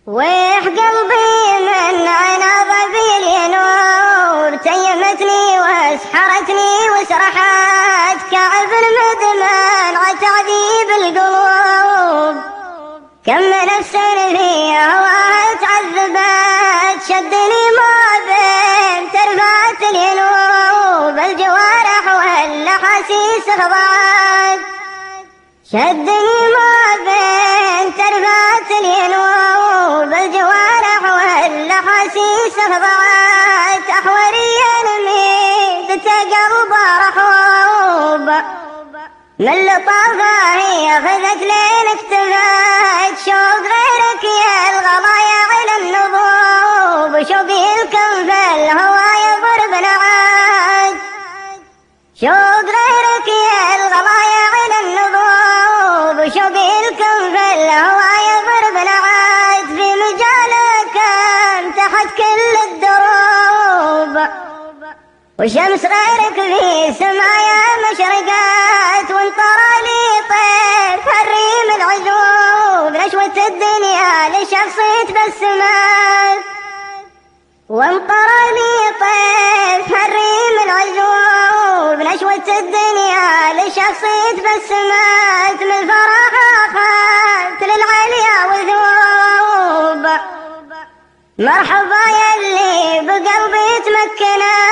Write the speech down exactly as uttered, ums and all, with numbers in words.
ويح قلبي من عناض بالينور، تيمتني واسحرتني وسرحت كعب المدمن عتعذيب القلوب. كم نفس في هواها تعذبت، شدني ما بين ترفعت الينوب، الجوارح والأحاسيس خضعت. شدني ما بين ترفعت الينوب، الجوارح والأحاسيس خضعت. أحوري الميت قلب رحوب، من لطافة هي أخذت لين اكتفت. شوق غيرك يا الغلايا على النضوب، شوقي الكم في الهوى يضرب نعاد. شوق غيرك يا الغلايا على النضوب، شوقي الكم في الهوى يضرب نعاد. في مجالك تحت كل الدروب، وشمس غيرك في سمايا مشرقات. وانطرى لي طير حريم العزوب، نشوة الدنيا لشخص تبسمات. وانطرى لي طير حريم العزوب، نشوة الدنيا لشخص تبسمات. من فرحها خافت للعليا وذوب، مرحبا يلي بقلبي تمكنات.